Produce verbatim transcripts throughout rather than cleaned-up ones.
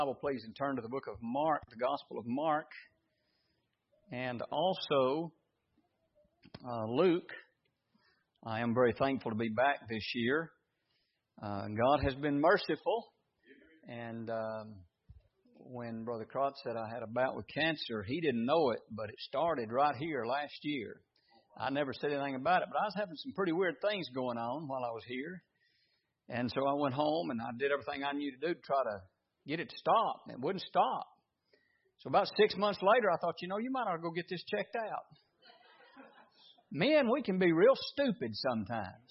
Bible, please, and turn to the book of Mark, the Gospel of Mark, and also uh, Luke. I am very thankful to be back this year. Uh, God has been merciful, and um, when Brother Crotts said I had a bout with cancer, he didn't know it, but it started right here last year. I never said anything about it, but I was having some pretty weird things going on while I was here, and so I went home and I did everything I knew to do to try to get it to stop. It wouldn't stop. So about six months later, I thought, you know, you might ought to go get this checked out. Men, we can be real stupid sometimes.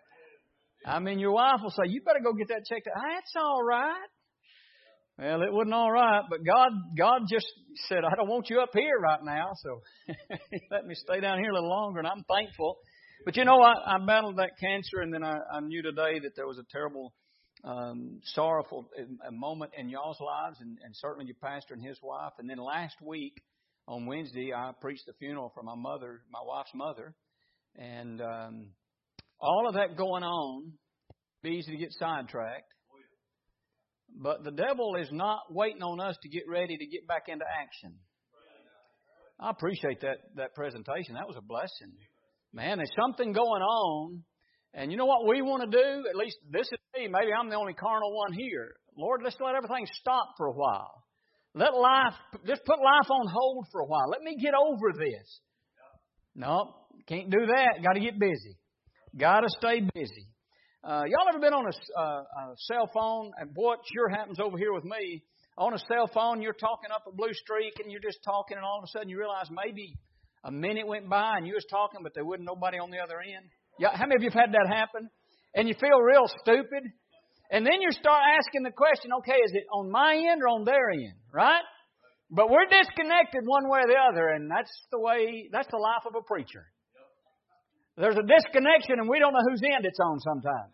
I mean, your wife will say, you better go get that checked out. That's all right. Well, it wasn't all right, but God God just said, I don't want you up here right now, so let me stay down here a little longer, and I'm thankful. But, you know, I, I battled that cancer, and then I, I knew today that there was a terrible Um, sorrowful a moment in y'all's lives, and, and certainly your pastor and his wife. And then last week on Wednesday, I preached the funeral for my mother, my wife's mother, and um, all of that going on. It's easy to get sidetracked, but the devil is not waiting on us to get ready to get back into action. I appreciate that that presentation. That was a blessing, man. There's something going on. And you know what we want to do? At least this is me. Maybe I'm the only carnal one here. Lord, let's let everything stop for a while. Let life, just put life on hold for a while. Let me get over this. No, can't do that. Got to get busy. Got to stay busy. Uh, y'all ever been on a, uh, a cell phone? And boy, it sure happens over here with me. On a cell phone, you're talking up a blue streak and you're just talking, and all of a sudden you realize maybe a minute went by and you was talking, but there wasn't nobody on the other end. Yeah, how many of you have had that happen? And you feel real stupid. And then you start asking the question, okay, is it on my end or on their end? Right? But we're disconnected one way or the other, and that's the way, that's the life of a preacher. There's a disconnection, and we don't know whose end it's on sometimes.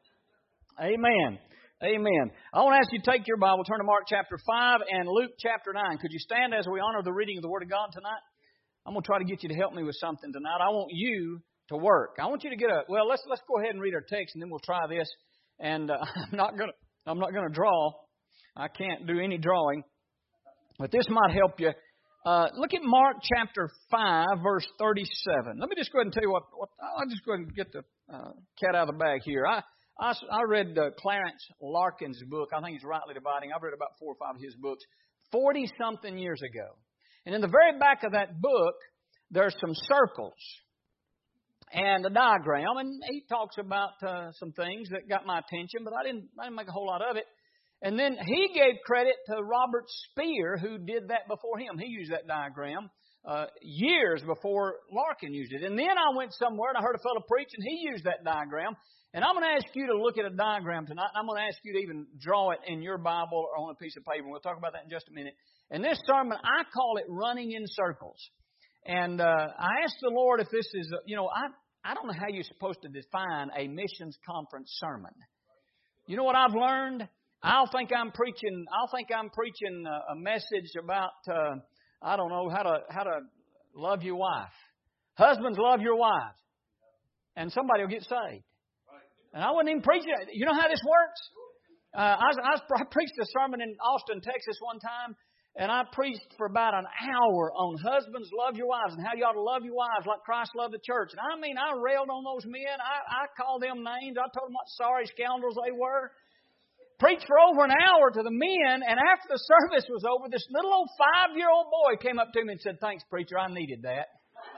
Amen. Amen. I want to ask you to take your Bible, turn to Mark chapter five and Luke chapter nine. Could you stand as we honor the reading of the Word of God tonight? I'm going to try to get you to help me with something tonight. I want you to work. I want you to get a, well, let's let's go ahead and read our text, and then we'll try this. And uh, I'm not going to I'm not going to draw. I can't do any drawing. But this might help you. Uh, look at Mark chapter five, verse thirty-seven. Let me just go ahead and tell you what, what I'll just go ahead and get the uh, cat out of the bag here. I I, I read uh, Clarence Larkin's book. I think he's Rightly Dividing. I've read about four or five of his books forty-something years ago. And in the very back of that book, there's some circles and a diagram, and he talks about uh, some things that got my attention, but I didn't, I didn't make a whole lot of it. And then he gave credit to Robert Speer, who did that before him. He used that diagram uh, years before Larkin used it. And then I went somewhere and I heard a fellow preach, and he used that diagram. And I'm going to ask you to look at a diagram tonight, and I'm going to ask you to even draw it in your Bible or on a piece of paper. We'll talk about that in just a minute. And this sermon, I call it Running in Circles. And uh, I asked the Lord if this is, a, you know, I I don't know how you're supposed to define a missions conference sermon. You know what I've learned? I'll think I'm preaching. I'll think I'm preaching a, a message about uh, I don't know how to how to love your wife. Husbands, love your wives, and somebody will get saved. And I wouldn't even preach it. You know how this works? Uh, I, was, I, was, I preached a sermon in Austin, Texas, one time. And I preached for about an hour on husbands, love your wives, and how you ought to love your wives like Christ loved the church. And I mean, I railed on those men. I, I called them names. I told them what sorry scoundrels they were. Preached for over an hour to the men, and after the service was over, this little old five-year-old boy came up to me and said, "Thanks, preacher, I needed that."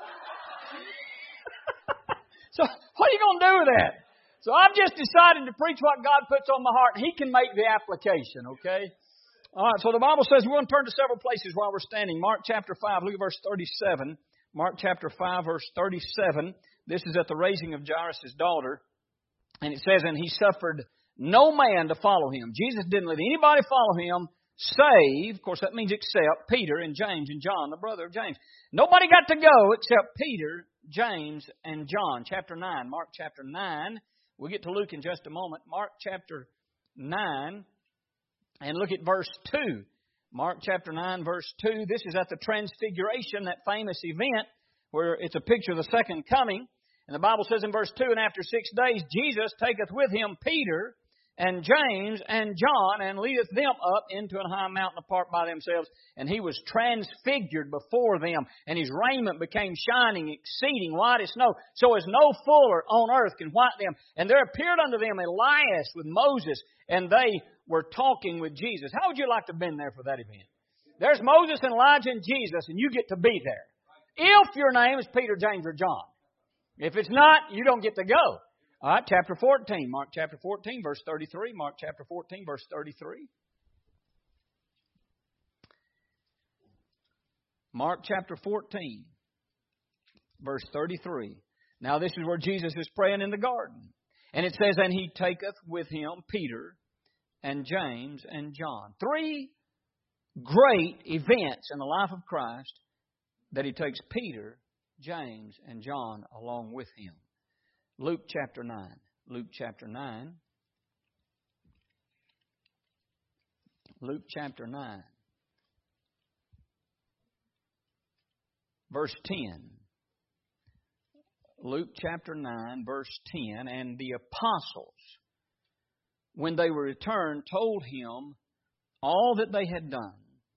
So what are you going to do with that? So I've just decided to preach what God puts on my heart, and He can make the application, okay? All right, so the Bible says we're going to turn to several places while we're standing. Mark chapter five, look at verse thirty-seven. Mark chapter five, verse thirty-seven. This is at the raising of Jairus' daughter. And it says, and he suffered no man to follow him. Jesus didn't let anybody follow him, save, of course that means except, Peter and James and John, the brother of James. Nobody got to go except Peter, James, and John. Chapter nine, Mark chapter nine. We'll get to Luke in just a moment. Mark chapter nine. And look at verse two. Mark chapter nine, verse two. This is at the Transfiguration, that famous event where it's a picture of the second coming. And the Bible says in verse two, and after six days Jesus taketh with him Peter and James and John, and leadeth them up into an high mountain apart by themselves. And he was transfigured before them, and his raiment became shining, exceeding white as snow, so as no fuller on earth can white them. And there appeared unto them Elias with Moses, and they were talking with Jesus. How would you like to have been there for that event? There's Moses and Elijah and Jesus, and you get to be there. If your name is Peter, James, or John. If it's not, you don't get to go. All right, chapter fourteen. Mark chapter fourteen, verse thirty-three. Mark chapter fourteen, verse thirty-three. Mark chapter fourteen, verse thirty-three. Now this is where Jesus is praying in the garden. And it says, and he taketh with him Peter and James and John. Three great events in the life of Christ that he takes Peter, James, and John along with him. Luke chapter nine. Luke chapter nine. Luke chapter nine. Verse ten. Luke chapter nine, verse ten. And the apostles, when they were returned, told him all that they had done.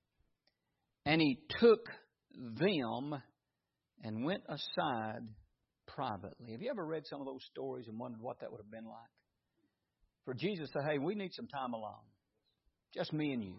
And he took them and went aside privately. Have you ever read some of those stories and wondered what that would have been like? For Jesus to say, hey, we need some time alone. Just me and you.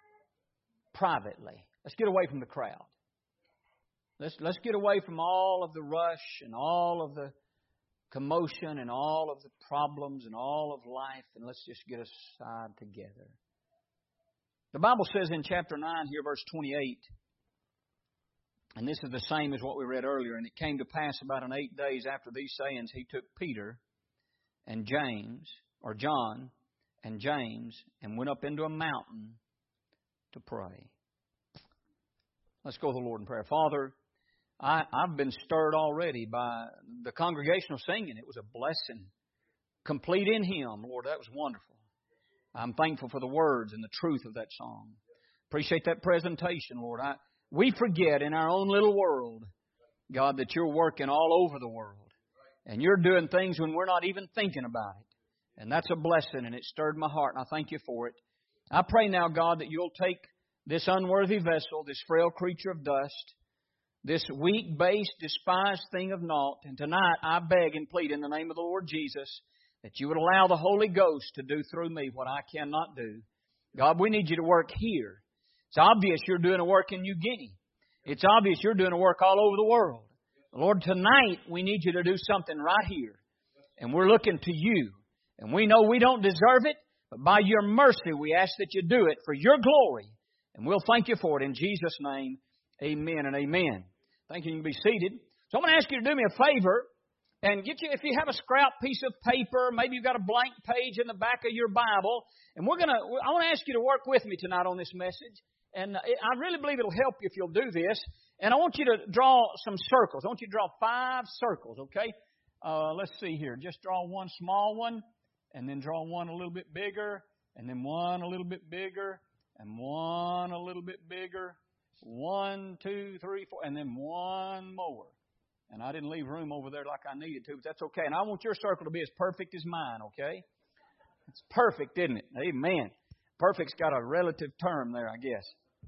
Privately. Let's get away from the crowd. Let's, let's get away from all of the rush and all of the commotion and all of the problems and all of life, and let's just get aside together. The Bible says in chapter nine here, verse twenty-eight, and this is the same as what we read earlier, and it came to pass about an eight days after these sayings, he took Peter and James, or John and James, and went up into a mountain to pray. Let's go to the Lord in prayer. Father, I, I've been stirred already by the congregational singing. It was a blessing. Complete in Him. Lord, that was wonderful. I'm thankful for the words and the truth of that song. Appreciate that presentation, Lord. I, we forget in our own little world, God, that You're working all over the world. And You're doing things when we're not even thinking about it. And that's a blessing, and it stirred my heart, and I thank You for it. I pray now, God, that You'll take this unworthy vessel, this frail creature of dust, this weak, base, despised thing of naught. And tonight I beg and plead in the name of the Lord Jesus that You would allow the Holy Ghost to do through me what I cannot do. God, we need You to work here. It's obvious You're doing a work in New Guinea. It's obvious You're doing a work all over the world. Lord, tonight we need You to do something right here. And we're looking to You. And we know we don't deserve it, but by Your mercy we ask that You do it for Your glory. And we'll thank You for it in Jesus' name. Amen and amen. Thank you. You can be seated. So I'm going to ask you to do me a favor and get you, if you have a scrap piece of paper, maybe you've got a blank page in the back of your Bible, and we're going to, I want to ask you to work with me tonight on this message. And I really believe it'll help you if you'll do this. And I want you to draw some circles. I want you to draw five circles, okay? Uh, let's see here. Just draw one small one, and then draw one a little bit bigger, and then one a little bit bigger, and one a little bit bigger. One, two, three, four, and then one more. And I didn't leave room over there like I needed to, but that's okay. And I want your circle to be as perfect as mine, okay? It's perfect, isn't it? Amen. Perfect's got a relative term there, I guess.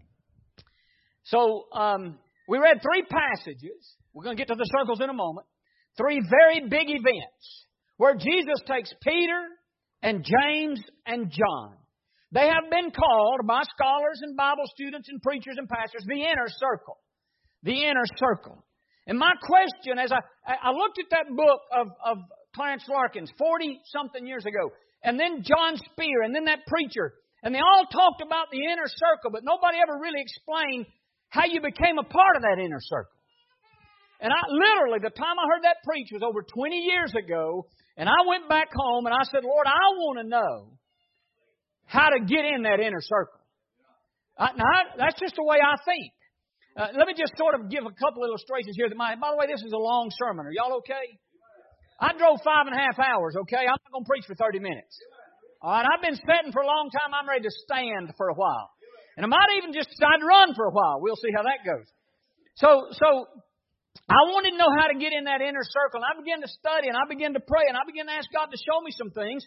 So, um, we read three passages. We're going to get to the circles in a moment. Three very big events where Jesus takes Peter and James and John. They have been called by scholars and Bible students and preachers and pastors the inner circle. The inner circle. And my question, as I, I looked at that book of, of Clarence Larkins forty-something years ago, and then John Spear, and then that preacher, and they all talked about the inner circle, but nobody ever really explained how you became a part of that inner circle. And I literally, the time I heard that preach was over twenty years ago, and I went back home and I said, Lord, I want to know how to get in that inner circle. Uh, now, that's just the way I think. Uh, let me just sort of give a couple illustrations here. That might, by the way, this is a long sermon. Are y'all okay? I drove five and a half hours, okay? I'm not going to preach for thirty minutes. All right, I've been sitting for a long time. I'm ready to stand for a while. And I might even just decide to run for a while. We'll see how that goes. So, so I wanted to know how to get in that inner circle. And I began to study and I began to pray and I began to ask God to show me some things.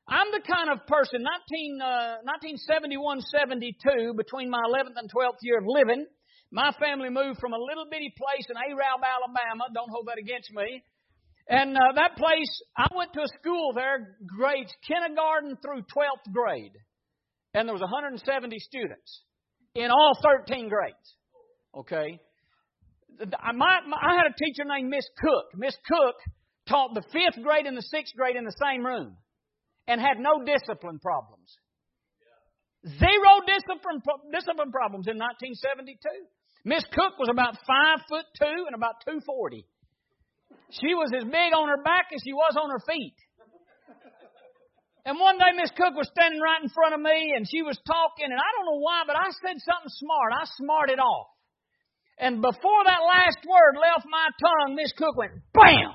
I'm the kind of person, nineteen, uh, nineteen seventy-one seventy-two, between my eleventh and twelfth year of living, my family moved from a little bitty place in Arab, Alabama. Don't hold that against me. And uh, that place, I went to a school there, grades kindergarten through twelfth grade. And there was one hundred seventy students in all thirteen grades. Okay? I, my, my, I had a teacher named Miss Cook. Miss Cook taught the fifth grade and the sixth grade in the same room and had no discipline problems. Zero discipline, discipline problems in nineteen seventy-two. Miss Cook was about five foot two and about two forty. She was as big on her back as she was on her feet. And one day Miss Cook was standing right in front of me and she was talking, and I don't know why, but I said something smart. I smarted off. And before that last word left my tongue, Miss Cook went, bam!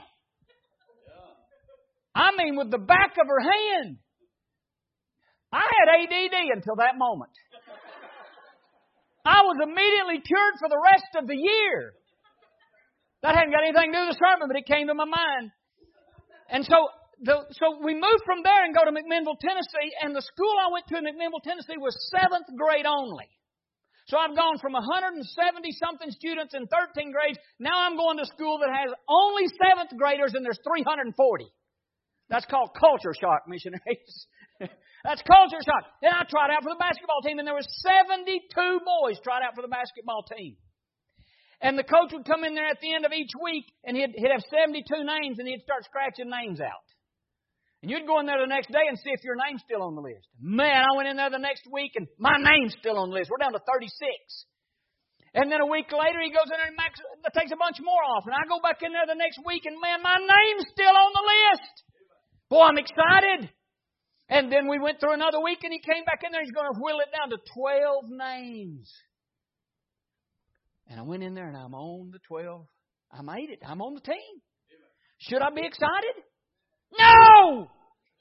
I mean, with the back of her hand. I had A D D until that moment. I was immediately cured for the rest of the year. That hadn't got anything to do with the sermon, but it came to my mind. And so the, so we moved from there and go to McMinnville, Tennessee, and the school I went to in McMinnville, Tennessee was seventh grade only. So I've gone from one hundred seventy-something students in thirteen grades. Now I'm going to school that has only seventh graders, and there's three hundred forty. That's called culture shock, missionaries. That's culture shock. Then I tried out for the basketball team, and there was seventy-two boys tried out for the basketball team. And the coach would come in there at the end of each week, and he'd, he'd have seventy-two names, and he'd start scratching names out. And you'd go in there the next day and see if your name's still on the list. Man, I went in there the next week, and my name's still on the list. We're down to thirty-six. And then a week later, he goes in there and max, takes a bunch more off. And I go back in there the next week, and man, my name's still on the list. Boy, I'm excited. And then we went through another week, and he came back in there. He's going to whittle it down to twelve names. And I went in there, and I'm on the twelve. I made it. I'm on the team. Should I be excited? No!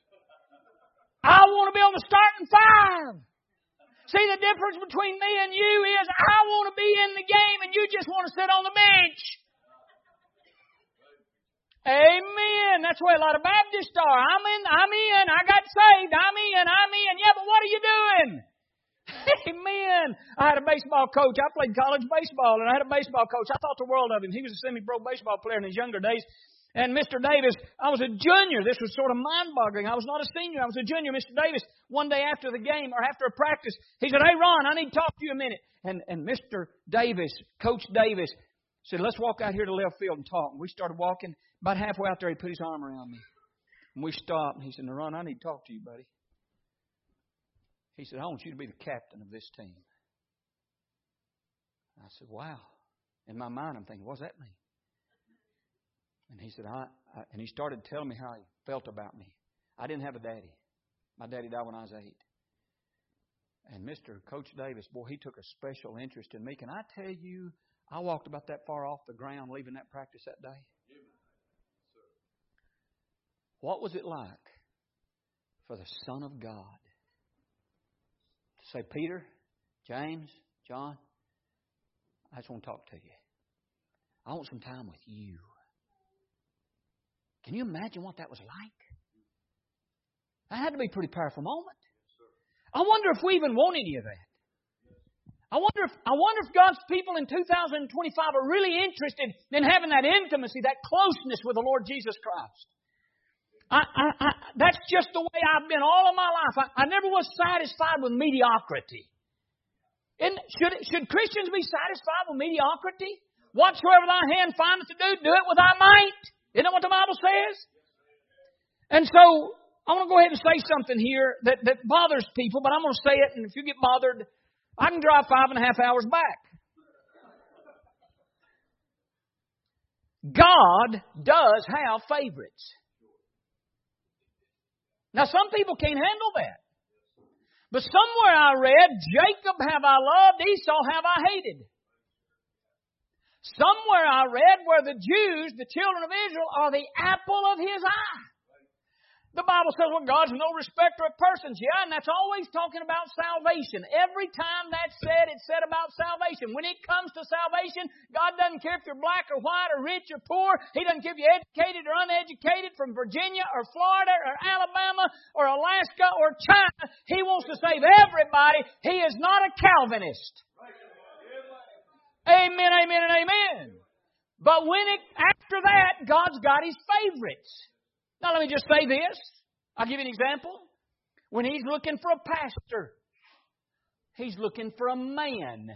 I want to be on the starting five. See, the difference between me and you is I want to be in the game, and you just want to sit on the bench. Amen. That's the way a lot of Baptists are. I'm in, I'm in, I got saved, I'm in, I'm in. Yeah, but what are you doing? Amen. I had a baseball coach. I played college baseball, and I had a baseball coach. I thought the world of him. He was a semi-pro baseball player in his younger days. And Mister Davis, I was a junior. This was sort of mind-boggling. I was not a senior. I was a junior. Mister Davis, one day after the game or after a practice, he said, "Hey, Ron, I need to talk to you a minute." And, and Mister Davis, Coach Davis, said, "Let's walk out here to left field and talk." And we started walking. About halfway out there, he put his arm around me. And we stopped. And he said, "Now, Ron, I need to talk to you, buddy." He said, "I want you to be the captain of this team." I said, "Wow." In my mind, I'm thinking, what does that mean? And he said, I, I, and he started telling me how he felt about me. I didn't have a daddy. My daddy died when I was eight. And Mister Coach Davis, boy, he took a special interest in me. Can I tell you, I walked about that far off the ground leaving that practice that day. What was it like for the Son of God to say, "Peter, James, John, I just want to talk to you. I want some time with you"? Can you imagine what that was like? That had to be a pretty powerful moment. I wonder if we even want any of that. I wonder if I wonder if God's people in two thousand twenty-five are really interested in having that intimacy, that closeness with the Lord Jesus Christ. I, I, I, that's just the way I've been all of my life. I, I never was satisfied with mediocrity. And should, should Christians be satisfied with mediocrity? Whatsoever thy hand findeth to do, do it with thy might. Isn't that what the Bible says? And so, I want to go ahead and say something here that, that bothers people, but I'm going to say it, and if you get bothered, I can drive five and a half hours back. God does have favorites. Now, some people can't handle that. But somewhere I read, Jacob have I loved, Esau have I hated. Somewhere I read where the Jews, the children of Israel, are the apple of his eye. The Bible says, well, God's no respecter of persons. Yeah, and that's always talking about salvation. Every time that's said, it's said about salvation. When it comes to salvation, God doesn't care if you're black or white or rich or poor. He doesn't care if you're educated or uneducated, from Virginia or Florida or Alabama or Alaska or China. He wants to save everybody. He is not a Calvinist. Amen, amen, and amen. But when it, after that, God's got His favorites. Now, let me just say this. I'll give you an example. When He's looking for a pastor, He's looking for a man.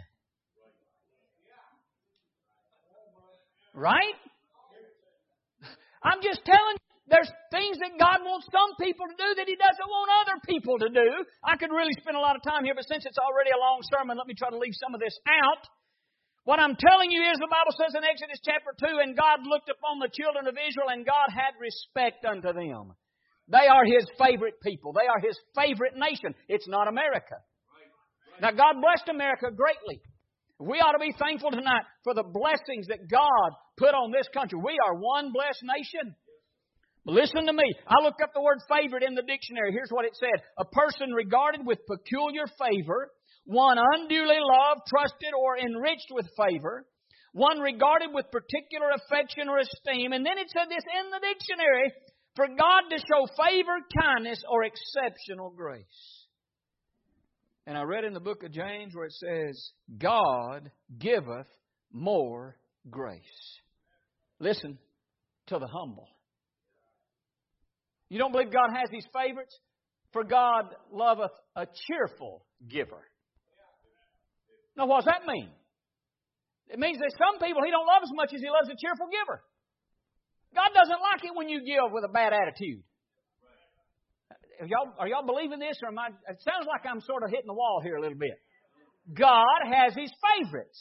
Right? I'm just telling you, there's things that God wants some people to do that He doesn't want other people to do. I could really spend a lot of time here, but since it's already a long sermon, let me try to leave some of this out. What I'm telling you is the Bible says in Exodus chapter two, and God looked upon the children of Israel, and God had respect unto them. They are His favorite people. They are His favorite nation. It's not America. Now, God blessed America greatly. We ought to be thankful tonight for the blessings that God put on this country. We are one blessed nation. But listen to me. I looked up the word favorite in the dictionary. Here's what it said. A person regarded with peculiar favor, one unduly loved, trusted, or enriched with favor, one regarded with particular affection or esteem. And then it said this in the dictionary, for God to show favor, kindness, or exceptional grace. And I read in the book of James where it says, God giveth more grace. Listen, to the humble. You don't believe God has His favorites? For God loveth a cheerful giver. Now, what does that mean? It means that some people He don't love as much as He loves a cheerful giver. God doesn't like it when you give with a bad attitude. Are y'all, are y'all believing this? Or am I, it sounds like I'm sort of hitting the wall here a little bit. God has His favorites.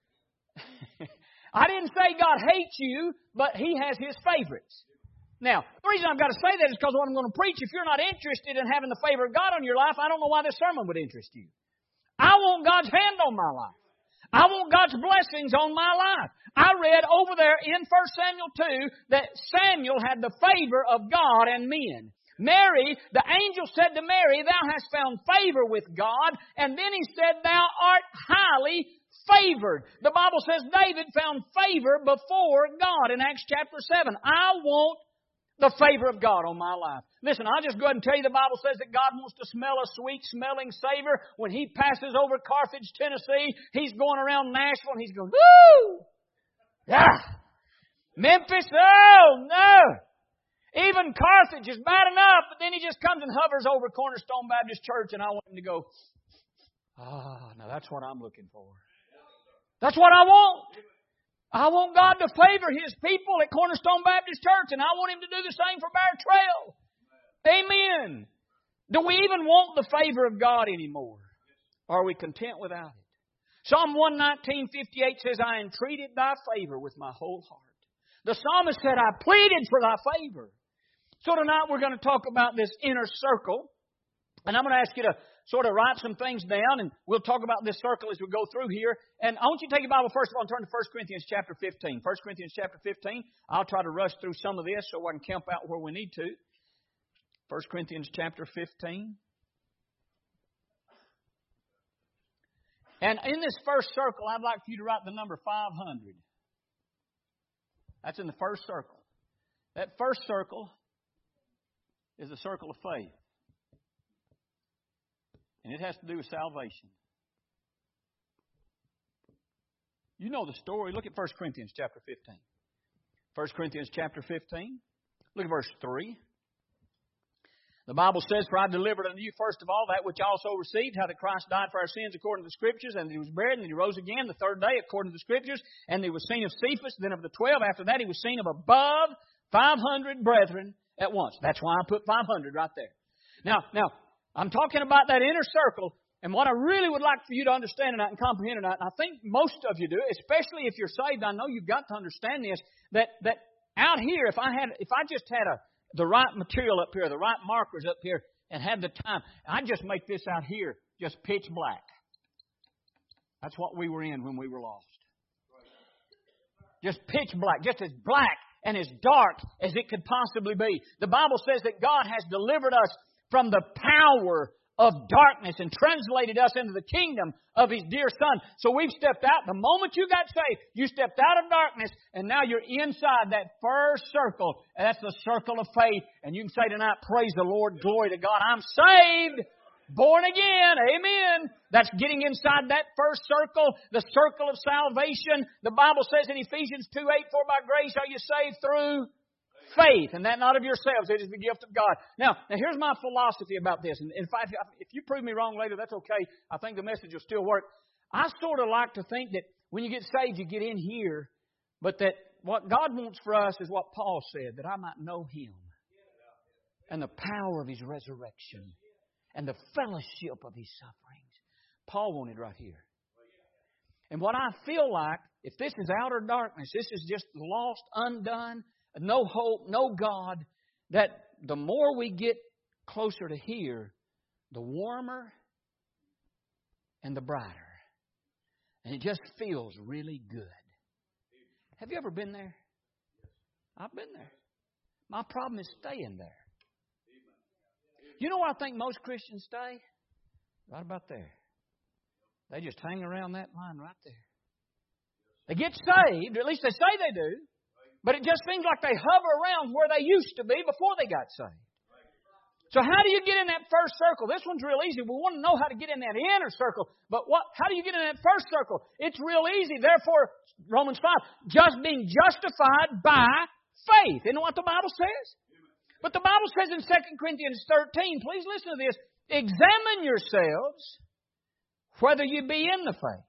I didn't say God hates you, but He has His favorites. Now, the reason I've got to say that is because what I'm going to preach, if you're not interested in having the favor of God on your life, I don't know why this sermon would interest you. I want God's hand on my life. I want God's blessings on my life. I read over there in First Samuel two that Samuel had the favor of God and men. Mary, the angel said to Mary, thou hast found favor with God. And then he said, thou art highly favored. The Bible says David found favor before God in Acts chapter seven. I want the favor of God on my life. Listen, I'll just go ahead and tell you the Bible says that God wants to smell a sweet-smelling savor. When He passes over Carthage, Tennessee, He's going around Nashville and He's going, woo! Yeah! Memphis, oh, no! Even Carthage is bad enough, but then He just comes and hovers over Cornerstone Baptist Church and I want Him to go, ah, oh, now that's what I'm looking for. That's what I want. I want God to favor His people at Cornerstone Baptist Church, and I want Him to do the same for Bear Trail. Amen. Do we even want the favor of God anymore? Or are we content without it? Psalm one nineteen fifty-eight says, I entreated Thy favor with my whole heart. The psalmist said, I pleaded for Thy favor. So tonight we're going to talk about this inner circle. And I'm going to ask you to sort of write some things down, and we'll talk about this circle as we go through here. And I want you to take your Bible first of all and turn to First Corinthians chapter fifteen. First Corinthians chapter fifteen. I'll try to rush through some of this so I can camp out where we need to. First Corinthians chapter fifteen. And in this first circle, I'd like for you to write the number five hundred. That's in the first circle. That first circle is the circle of faith. And it has to do with salvation. You know the story. Look at First Corinthians chapter fifteen. First Corinthians chapter fifteen. Look at verse three. The Bible says, for I delivered unto you first of all that which I also received, how that Christ died for our sins according to the Scriptures, and that He was buried, and that He rose again the third day according to the Scriptures, and that He was seen of Cephas, then of the twelve. After that He was seen of above five hundred brethren at once. That's why I put five hundred right there. Now, now, I'm talking about that inner circle, and what I really would like for you to understand tonight and comprehend tonight, and I think most of you do, especially if you're saved, I know you've got to understand this, that that out here, if I had, if I just had a the right material up here, the right markers up here, and had the time, I'd just make this out here just pitch black. That's what we were in when we were lost. Just pitch black, just as black and as dark as it could possibly be. The Bible says that God has delivered us from the power of darkness and translated us into the kingdom of His dear Son. So we've stepped out. The moment you got saved, you stepped out of darkness, and now you're inside that first circle. And that's the circle of faith. And you can say tonight, praise the Lord, glory to God. I'm saved, born again, amen. That's getting inside that first circle, the circle of salvation. The Bible says in Ephesians two eight, for by grace are you saved through faith, and that not of yourselves, it is the gift of God. Now, now here's my philosophy about this. And in fact, if you prove me wrong later, that's okay. I think the message will still work. I sort of like to think that when you get saved, you get in here, but that what God wants for us is what Paul said, that I might know Him and the power of His resurrection and the fellowship of His sufferings. Paul wanted right here. And what I feel like, if this is outer darkness, this is just lost, undone, no hope, no God, that the more we get closer to here, the warmer and the brighter. And it just feels really good. Have you ever been there? I've been there. My problem is staying there. You know where I think most Christians stay? Right about there. They just hang around that line right there. They get saved, or at least they say they do. But it just seems like they hover around where they used to be before they got saved. So how do you get in that first circle? This one's real easy. We want to know how to get in that inner circle. But what? How do you get in that first circle? It's real easy. Therefore, Romans five, just being justified by faith. Isn't what the Bible says? But the Bible says in Second Corinthians thirteen, please listen to this, examine yourselves whether you be in the faith.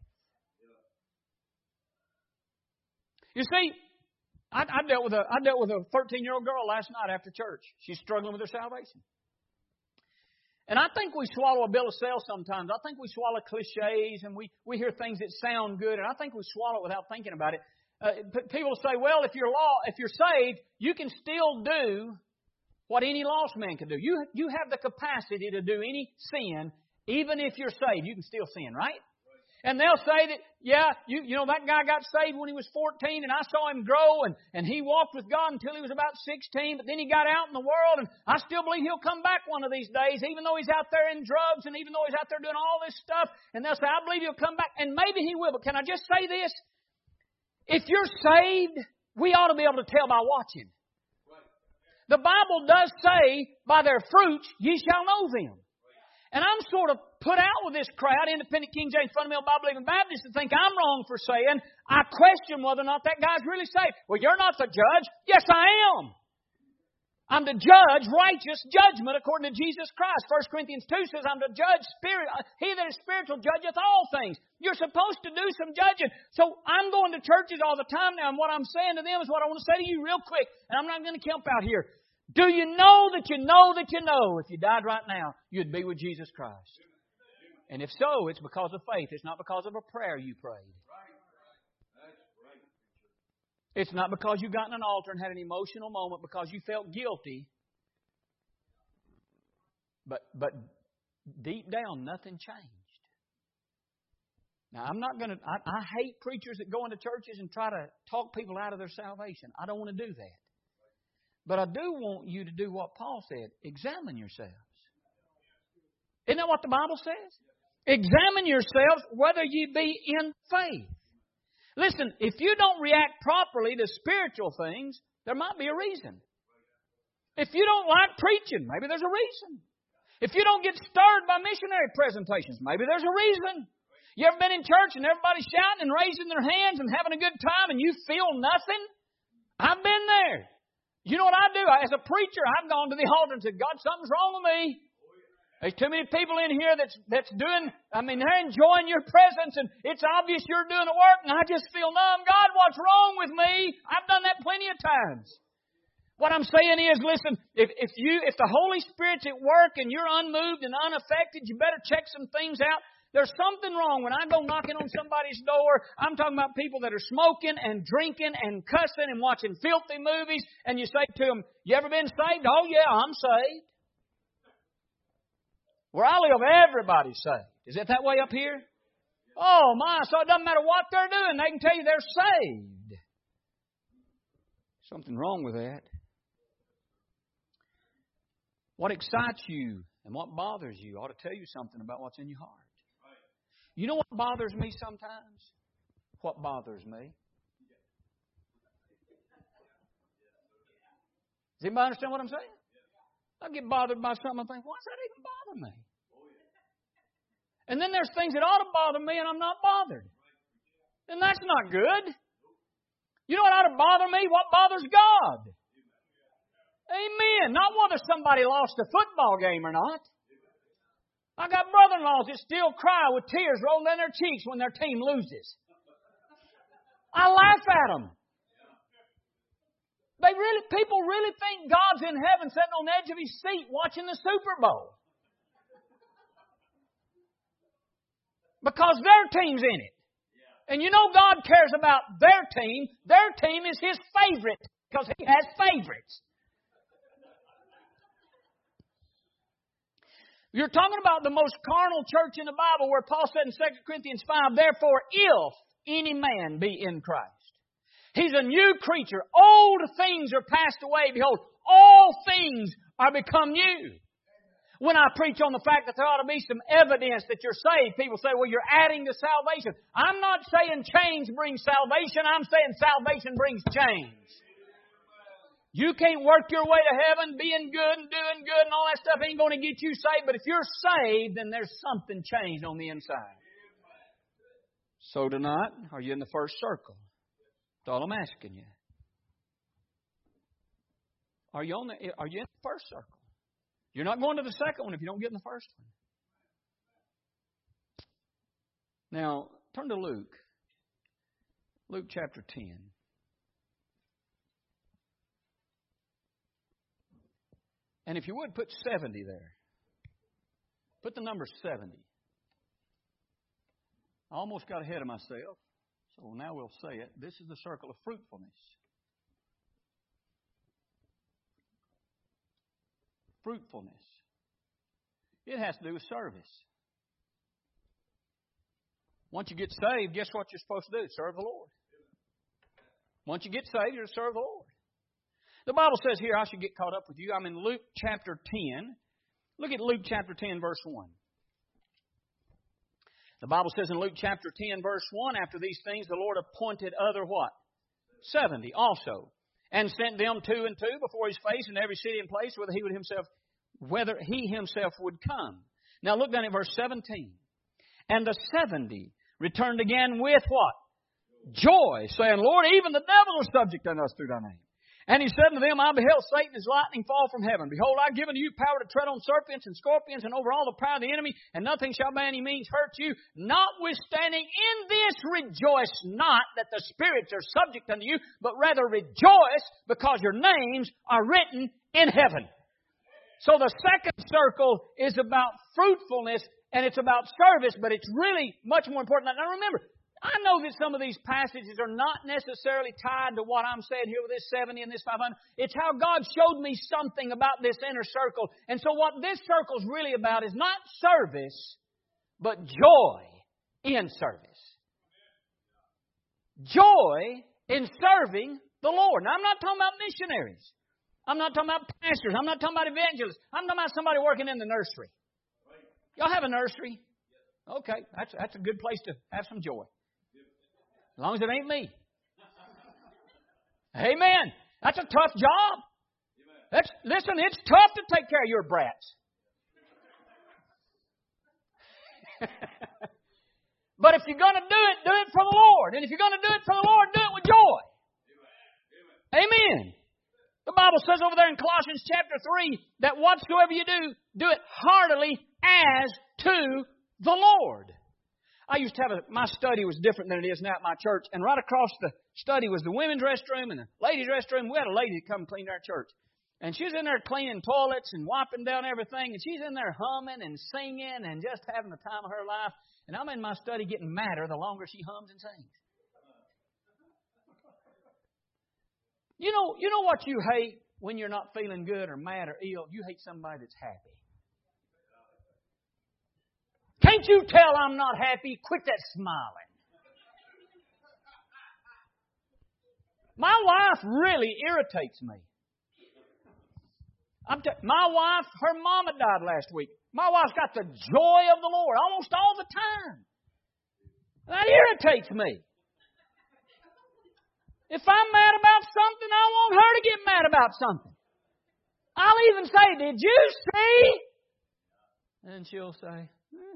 You see, I, I dealt with a I dealt with a thirteen-year-old girl last night after church. She's struggling with her salvation. And I think we swallow a bill of sale sometimes. I think we swallow cliches and we, we hear things that sound good, and I think we swallow it without thinking about it. Uh, people say, well, if you're law, if you're saved, you can still do what any lost man can do. You, you have the capacity to do any sin, even if you're saved. You can still sin, right? And they'll say that, yeah, you, you know, that guy got saved when he was fourteen, and I saw him grow, and, and he walked with God until he was about sixteen, but then he got out in the world, and I still believe he'll come back one of these days, even though he's out there in drugs, and even though he's out there doing all this stuff. And they'll say, I believe he'll come back, and maybe he will. But can I just say this? If you're saved, we ought to be able to tell by watching. The Bible does say, by their fruits ye shall know them. And I'm sort of put out with this crowd, Independent, King James, Fundamental, Bible-believing Baptists, that think I'm wrong for saying, I question whether or not that guy's really saved. Well, you're not the judge. Yes, I am. I'm the judge, righteous judgment according to Jesus Christ. First Corinthians two says, I'm the judge, spirit. He that is spiritual judgeth all things. You're supposed to do some judging. So I'm going to churches all the time now, and what I'm saying to them is what I want to say to you real quick, and I'm not going to camp out here. Do you know that you know that you know if you died right now, you'd be with Jesus Christ? And if so, it's because of faith. It's not because of a prayer you prayed. It's not because you got in an altar and had an emotional moment because you felt guilty. But, but deep down, nothing changed. Now, I'm not going to, I, I hate preachers that go into churches and try to talk people out of their salvation. I don't want to do that. But I do want you to do what Paul said. Examine yourselves. Isn't that what the Bible says? Examine yourselves whether ye be in faith. Listen, if you don't react properly to spiritual things, there might be a reason. If you don't like preaching, maybe there's a reason. If you don't get stirred by missionary presentations, maybe there's a reason. You ever been in church and everybody's shouting and raising their hands and having a good time and you feel nothing? I've been there. You know what I do? As a preacher, I've gone to the altar and said, God, something's wrong with me. There's too many people in here that's that's doing, I mean, they're enjoying your presence and it's obvious you're doing the work and I just feel numb. God, what's wrong with me? I've done that plenty of times. What I'm saying is, listen, if, if you if the Holy Spirit's at work and you're unmoved and unaffected, you better check some things out. There's something wrong. When I go knocking on somebody's door, I'm talking about people that are smoking and drinking and cussing and watching filthy movies. And you say to them, you ever been saved? Oh, yeah, I'm saved. Where I live, everybody's saved. Is it that way up here? Oh, my. So it doesn't matter what they're doing. They can tell you they're saved. Something wrong with that. What excites you and what bothers you ought to tell you something about what's in your heart. You know what bothers me sometimes? What bothers me? Does anybody understand what I'm saying? I get bothered by something and think, why does that even bother me? And then there's things that ought to bother me and I'm not bothered. And that's not good. You know what ought to bother me? What bothers God? Amen. Not whether somebody lost a football game or not. I got brother-in-laws that still cry with tears rolling down their cheeks when their team loses. I laugh at them. They really, people really think God's in heaven sitting on the edge of His seat watching the Super Bowl. Because their team's in it. And you know God cares about their team. Their team is His favorite because He has favorites. You're talking about the most carnal church in the Bible where Paul said in Second Corinthians five, therefore, if any man be in Christ. He's a new creature. Old things are passed away. Behold, all things are become new. When I preach on the fact that there ought to be some evidence that you're saved, people say, well, you're adding to salvation. I'm not saying change brings salvation. I'm saying salvation brings change. You can't work your way to heaven being good and doing good and all that stuff ain't going to get you saved. But if you're saved, then there's something changed on the inside. So tonight, are you in the first circle? That's all I'm asking you. Are you on the, are you in the first circle? You're not going to the second one if you don't get in the first one. Now, turn to Luke. Luke chapter ten. And if you would, put seventy there. Put the number seventy. I almost got ahead of myself. So now we'll say it. This is the circle of fruitfulness. Fruitfulness. It has to do with service. Once you get saved, guess what you're supposed to do? Serve the Lord. Once you get saved, you're to serve the Lord. The Bible says here, I should get caught up with you. I'm in Luke chapter ten. Look at Luke chapter ten, verse one. The Bible says in Luke chapter ten, verse one, after these things, the Lord appointed other what? Seventy also. And sent them two and two before His face in every city and place, whether He would himself, whether He Himself would come. Now look down at verse seventeen. And the seventy returned again with what? Joy, saying, Lord, even the devil is subject unto us through Thy name. And He said unto them, I beheld Satan as lightning fall from heaven. Behold, I have given you power to tread on serpents and scorpions and over all the power of the enemy, and nothing shall by any means hurt you. Notwithstanding, in this rejoice not that the spirits are subject unto you, but rather rejoice because your names are written in heaven. So the second circle is about fruitfulness and it's about service, but it's really much more important. Now remember, I know that some of these passages are not necessarily tied to what I'm saying here with this seventy and this five hundred. It's how God showed me something about this inner circle. And so what this circle is really about is not service, but joy in service. Joy in serving the Lord. Now I'm not talking about missionaries. I'm not talking about pastors. I'm not talking about evangelists. I'm talking about somebody working in the nursery. Y'all have a nursery? Okay, that's, that's a good place to have some joy. As long as it ain't me. Amen. That's a tough job. That's, listen, it's tough to take care of your brats. But if you're going to do it, do it for the Lord. And if you're going to do it for the Lord, do it with joy. Amen. The Bible says over there in Colossians chapter three that whatsoever you do, do it heartily as to the Lord. I used to have a, my study was different than it is now at my church. And right across the study was the women's restroom and the ladies' restroom. We had a lady that come clean our church. And she was in there cleaning toilets and wiping down everything. And she's in there humming and singing and just having the time of her life. And I'm in my study getting madder the longer she hums and sings. You know, you know what you hate when you're not feeling good or mad or ill? You hate somebody that's happy. Can't you tell I'm not happy? Quit that smiling. My wife really irritates me. I'm t- my wife, her mama died last week. My wife's got the joy of the Lord almost all the time. That irritates me. If I'm mad about something, I want her to get mad about something. I'll even say, did you see? And she'll say, hmm.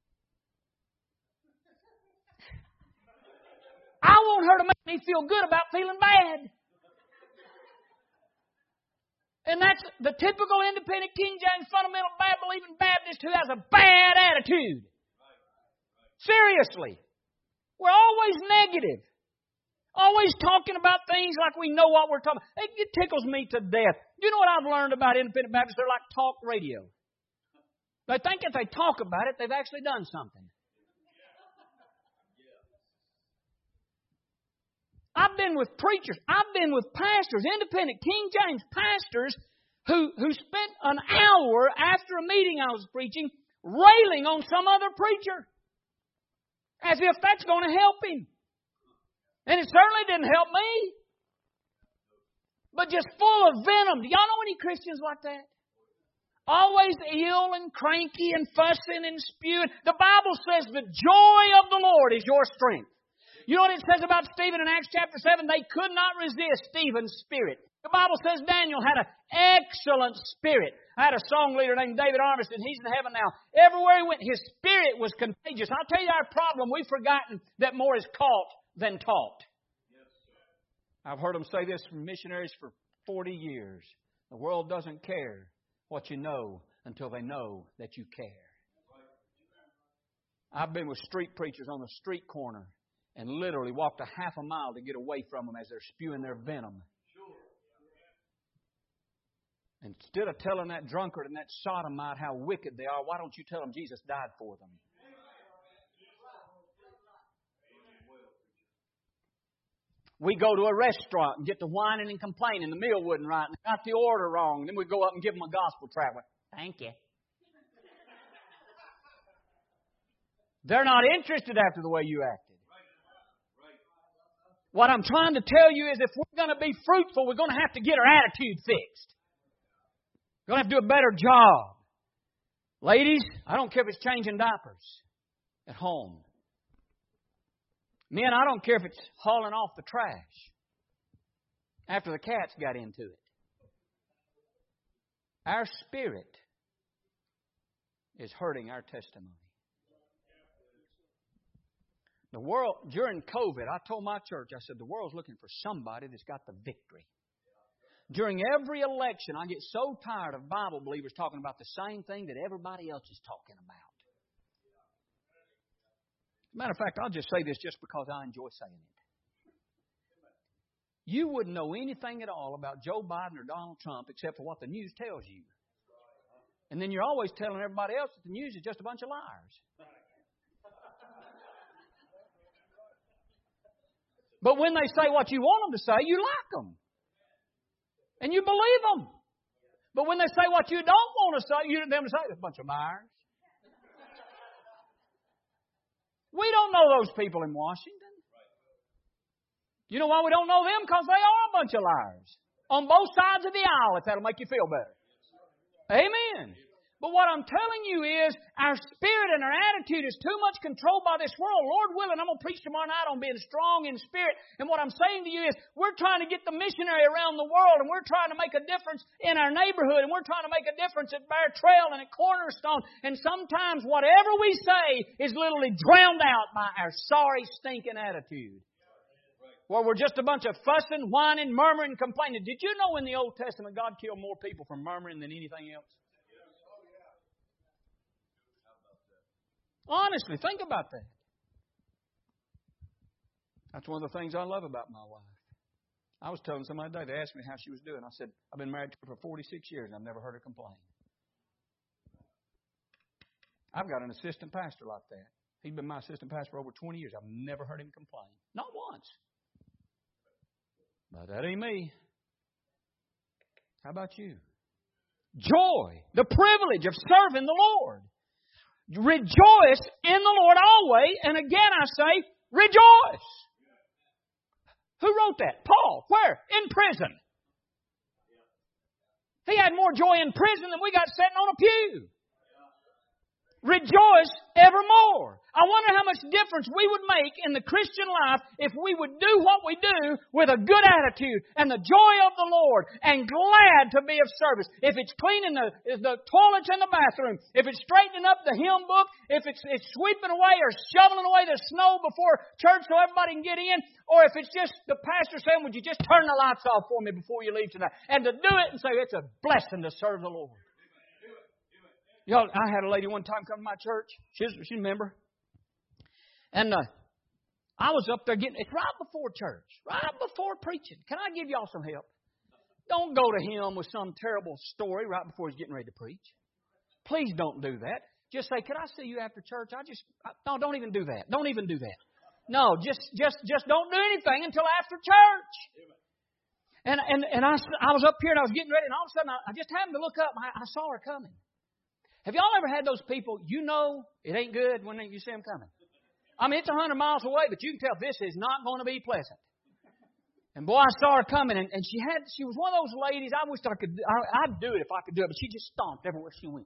I want her to make me feel good about feeling bad. And that's the typical independent King James fundamental Bible-believing Baptist who has a bad attitude. Seriously. We're always negative. Always talking about things like we know what we're talking about. It, it tickles me to death. You know what I've learned about independent Baptists? They're like talk radio. They think if they talk about it, they've actually done something. I've been with preachers. I've been with pastors, independent King James pastors, who, who spent an hour after a meeting I was preaching railing on some other preacher. As if that's going to help him. And it certainly didn't help me. But just full of venom. Do y'all know any Christians like that? Always ill and cranky and fussing and spewing. The Bible says the joy of the Lord is your strength. You know what it says about Stephen in Acts chapter seven? They could not resist Stephen's spirit. The Bible says Daniel had an excellent spirit. I had a song leader named David Armiston. He's in heaven now. Everywhere he went, his spirit was contagious. I'll tell you our problem. We've forgotten that more is caught than taught. I've heard them say this from missionaries for forty years. The world doesn't care what you know until they know that you care. I've been with street preachers on the street corner and literally walked a half a mile to get away from them as they're spewing their venom. Instead of telling that drunkard and that sodomite how wicked they are, why don't you tell them Jesus died for them? We go to a restaurant and get to whining and complaining. The meal wasn't right and they got the order wrong. Then we go up and give them a gospel tract. Thank you. They're not interested after the way you acted. What I'm trying to tell you is if we're going to be fruitful, we're going to have to get our attitude fixed. We're going to have to do a better job. Ladies, I don't care if it's changing diapers at home. Men, I don't care if it's hauling off the trash after the cats got into it. Our spirit is hurting our testimony. The world, during COVID, I told my church, I said, the world's looking for somebody that's got the victory. During every election, I get so tired of Bible believers talking about the same thing that everybody else is talking about. As a matter of fact, I'll just say this just because I enjoy saying it. You wouldn't know anything at all about Joe Biden or Donald Trump except for what the news tells you. And then you're always telling everybody else that the news is just a bunch of liars. But when they say what you want them to say, you like them. And you believe them. But when they say what you don't want to say, you them to say, it's a bunch of liars. We don't know those people in Washington. You know why we don't know them? Because they are a bunch of liars. On both sides of the aisle, if that'll make you feel better. Amen. But what I'm telling you is our spirit and our attitude is too much controlled by this world. Lord willing, I'm going to preach tomorrow night on being strong in spirit. And what I'm saying to you is we're trying to get the missionary around the world and we're trying to make a difference in our neighborhood and we're trying to make a difference at Bear Trail and at Cornerstone. And sometimes whatever we say is literally drowned out by our sorry, stinking attitude. Where we're just a bunch of fussing, whining, murmuring, complaining. Did you know in the Old Testament God killed more people from murmuring than anything else? Honestly, think about that. That's one of the things I love about my wife. I was telling somebody today, they asked me how she was doing. I said, I've been married to her for forty-six years and I've never heard her complain. I've got an assistant pastor like that. He's been my assistant pastor for over twenty years. I've never heard him complain. Not once. But that ain't me. How about you? Joy. The privilege of serving the Lord. Rejoice in the Lord always. And again I say, rejoice. Who wrote that? Paul. Where? In prison. He had more joy in prison than we got sitting on a pew. Rejoice evermore. I wonder how much difference we would make in the Christian life if we would do what we do with a good attitude and the joy of the Lord and glad to be of service. If it's cleaning the, the toilets in the bathroom, if it's straightening up the hymn book, if it's, it's sweeping away or shoveling away the snow before church so everybody can get in, or if it's just the pastor saying, would you just turn the lights off for me before you leave tonight? And to do it and say, it's a blessing to serve the Lord. You know, I had a lady one time come to my church. She's, she's a member. And uh, I was up there getting, it's right before church, right before preaching. Can I give y'all some help? Don't go to him with some terrible story right before he's getting ready to preach. Please don't do that. Just say, could I see you after church? I just, I, no, don't even do that. Don't even do that. No, just, just, just don't do anything until after church. And, and, and I, I was up here and I was getting ready and all of a sudden I, I just happened to look up and I, I saw her coming. Have y'all ever had those people, you know it ain't good when you see them coming? I mean, it's a hundred miles away, but you can tell this is not going to be pleasant. And boy, I saw her coming, and, and she had, she was one of those ladies, I wish I could, I, I'd do it if I could do it, but she just stomped everywhere she went.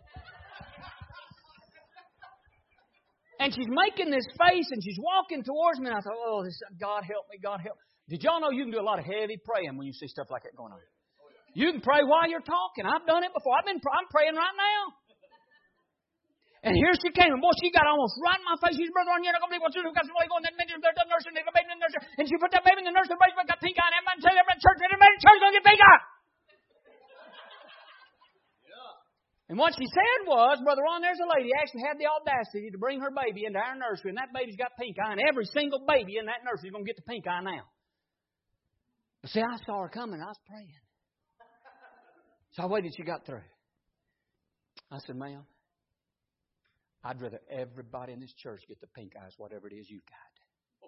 And she's making this face, and she's walking towards me, and I thought, oh, this, God help me, God help me. Did y'all know you can do a lot of heavy praying when you see stuff like that going on? You can pray while you're talking. I've done it before. I've been, I'm praying right now. And here she came, and boy, she got almost right in my face. She's brother on you, not going to believe what you're got somebody going, that nurse, the nurse, and the baby in the nurse, and she put that baby in the nurse, and the baby got pink eye, and everybody said, everybody in church, everybody in church going to get pink eye. And what she said was, Brother Ron, there's a lady actually had the audacity to bring her baby into our nursery, and that baby's got pink eye, and every single baby in that nursery is going to get the pink eye now. But see, I saw her coming, I was praying. So I waited till she got through. I said, ma'am, I'd rather everybody in this church get the pink eyes, whatever it is you've got.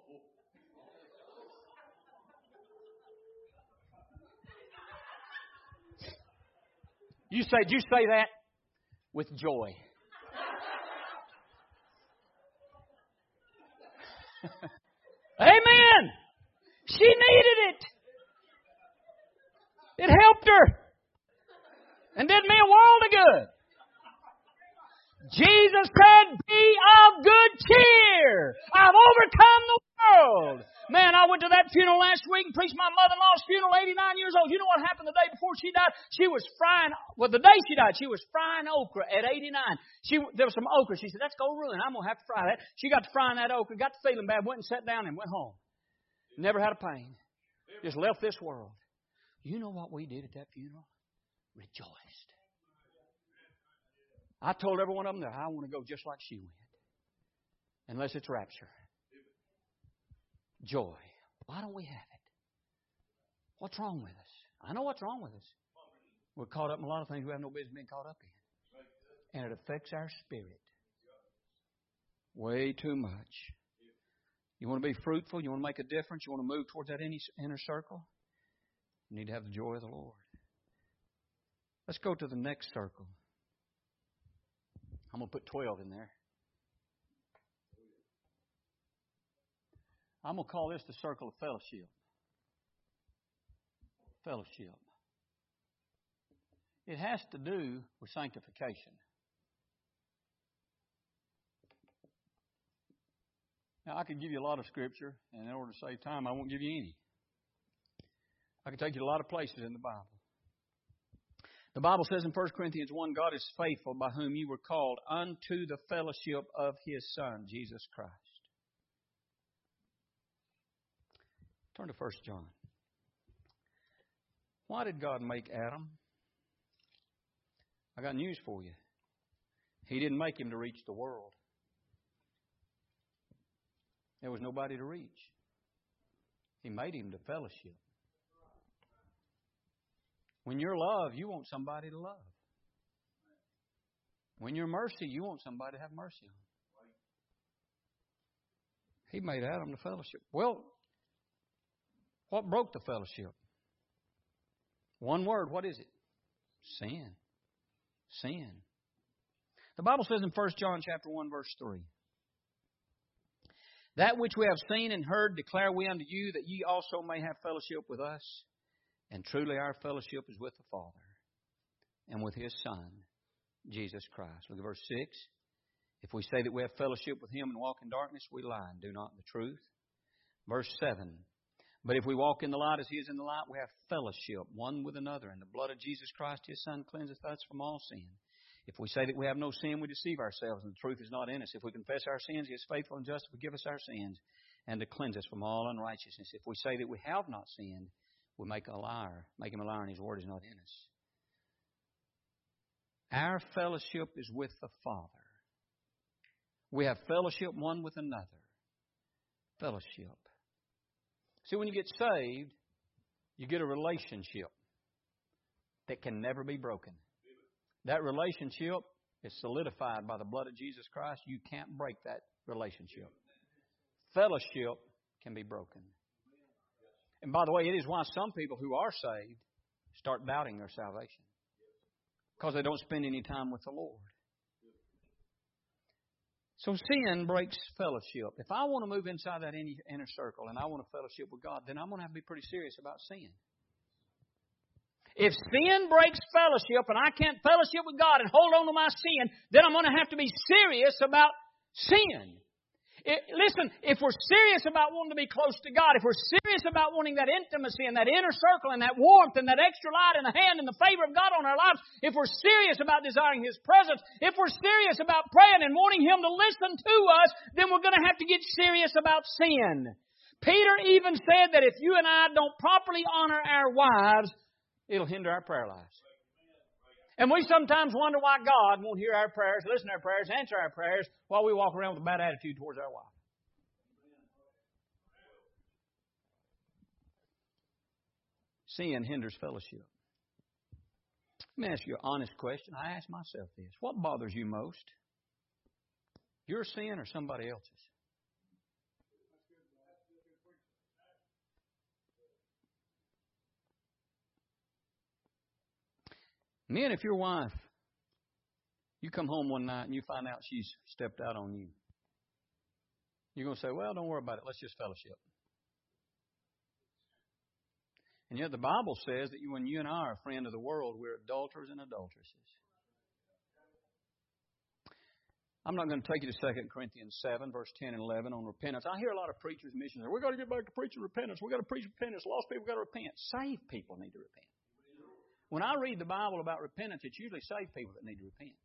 You say, did you say that? With joy. Amen. She needed it. It helped her. And did me a world of good. Jesus said, be of good cheer. I've overcome the world. Man, I went to that funeral last week and preached my mother-in-law's funeral, eighty-nine years old. You know what happened the day before she died? She was frying, well, the day she died, she was frying okra at eighty-nine. She, there was some okra. She said, that's going to ruin. I'm going to have to fry that. She got to frying that okra, got to feeling bad, went and sat down and went home. Never had a pain. Just left this world. You know what we did at that funeral? Rejoiced. I told every one of them that I want to go just like she went. Unless it's rapture. Joy. Why don't we have it? What's wrong with us? I know what's wrong with us. We're caught up in a lot of things we have no business being caught up in. And it affects our spirit. Way too much. You want to be fruitful? You want to make a difference? You want to move towards that inner circle? You need to have the joy of the Lord. Let's go to the next circle. I'm going to put twelve in there. I'm going to call this the circle of fellowship. Fellowship. It has to do with sanctification. Now, I could give you a lot of scripture, and in order to save time, I won't give you any. I can take you to a lot of places in the Bible. The Bible says in First Corinthians one, God is faithful, by whom you were called unto the fellowship of His Son, Jesus Christ. Turn to First John. Why did God make Adam? I got news for you. He didn't make him to reach the world. There was nobody to reach. He made him to fellowship. When you're love, you want somebody to love. When you're mercy, you want somebody to have mercy on. He made Adam to fellowship. Well, what broke the fellowship? One word, what is it? Sin. Sin. The Bible says in First John chapter one, verse three. That which we have seen and heard declare we unto you, that ye also may have fellowship with us. And truly our fellowship is with the Father and with His Son, Jesus Christ. Look at verse six. If we say that we have fellowship with Him and walk in darkness, we lie and do not the truth. Verse seven. But if we walk in the light as He is in the light, we have fellowship one with another. And the blood of Jesus Christ, His Son, cleanseth us from all sin. If we say that we have no sin, we deceive ourselves, and the truth is not in us. If we confess our sins, He is faithful and just to forgive us our sins and to cleanse us from all unrighteousness. If we say that we have not sinned, we make a liar, make Him a liar, and His word is not in us. Our fellowship is with the Father. We have fellowship one with another. Fellowship. See, when you get saved, you get a relationship that can never be broken. That relationship is solidified by the blood of Jesus Christ. You can't break that relationship. Fellowship can be broken. And by the way, it is why some people who are saved start doubting their salvation. Because they don't spend any time with the Lord. So sin breaks fellowship. If I want to move inside that inner circle and I want to fellowship with God, then I'm going to have to be pretty serious about sin. If sin breaks fellowship and I can't fellowship with God and hold on to my sin, then I'm going to have to be serious about sin. It, listen, if we're serious about wanting to be close to God, if we're serious about wanting that intimacy and that inner circle and that warmth and that extra light in the hand and the favor of God on our lives, if we're serious about desiring His presence, if we're serious about praying and wanting Him to listen to us, then we're going to have to get serious about sin. Peter even said that if you and I don't properly honor our wives, it'll hinder our prayer lives. And we sometimes wonder why God won't hear our prayers, listen to our prayers, answer our prayers while we walk around with a bad attitude towards our wife. Sin hinders fellowship. Let me ask you an honest question. I ask myself this. What bothers you most? Your sin or somebody else's? Men, if your wife, you come home one night and you find out she's stepped out on you, you're going to say, well, don't worry about it. Let's just fellowship. And yet the Bible says that when you and I are a friend of the world, we're adulterers and adulteresses. I'm not going to take you to Second Corinthians seven, verse ten and eleven on repentance. I hear a lot of preachers and missionaries, we've got to get back to preaching repentance. We've got to preach repentance. Lost people got to repent. Saved people need to repent. When I read the Bible about repentance, it's usually saved people that need to repent.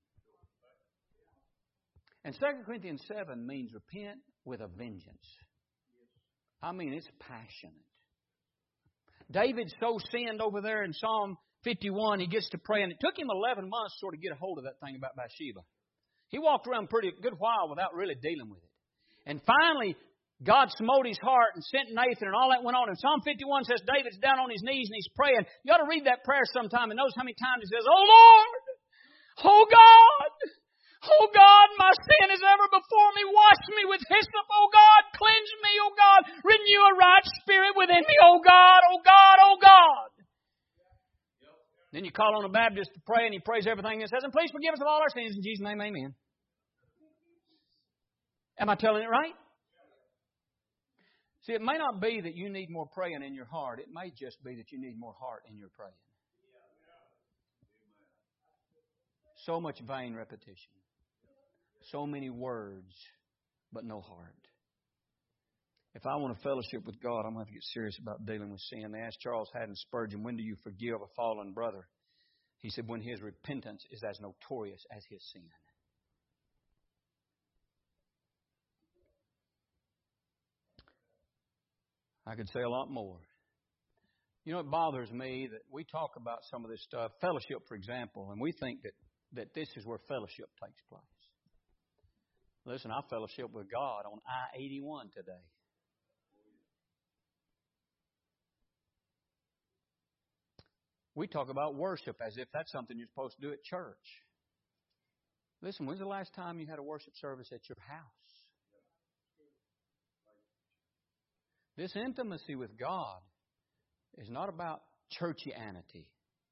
And Second Corinthians seven means repent with a vengeance. I mean, it's passionate. David so sinned over there in Psalm fifty-one, he gets to pray, and it took him eleven months to sort of get a hold of that thing about Bathsheba. He walked around pretty good while without really dealing with it. And finally, God smote his heart and sent Nathan and all that went on. And Psalm fifty-one says David's down on his knees and he's praying. You ought to read that prayer sometime and notice how many times he says, oh Lord, oh God, oh God, my sin is ever before me. Wash me with hyssop, oh God. Cleanse me, oh God. Renew a right spirit within me, oh God, oh God, oh God. Then you call on a Baptist to pray and he prays everything and says, and please forgive us of all our sins in Jesus' name, amen. Am I telling it right? See, it may not be that you need more praying in your heart. It may just be that you need more heart in your praying. So much vain repetition. So many words, but no heart. If I want to fellowship with God, I'm going to have to get serious about dealing with sin. They asked Charles Haddon Spurgeon, when do you forgive a fallen brother? He said, when his repentance is as notorious as his sin. I could say a lot more. You know, it bothers me that we talk about some of this stuff, fellowship, for example, and we think that, that this is where fellowship takes place. Listen, I fellowship with God on I eighty-one today. We talk about worship as if that's something you're supposed to do at church. Listen, when's the last time you had a worship service at your house? This intimacy with God is not about churchianity.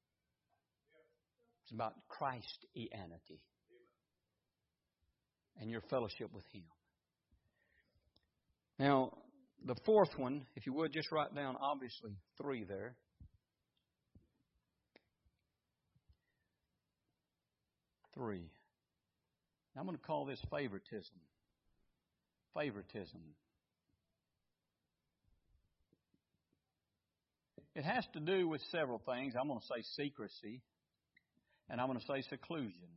It's about Christianity and your fellowship with Him. Now, the fourth one, if you would, just write down, obviously, three there. Three. I'm going to call this favoritism. Favoritism. It has to do with several things. I'm going to say secrecy, and I'm going to say seclusion.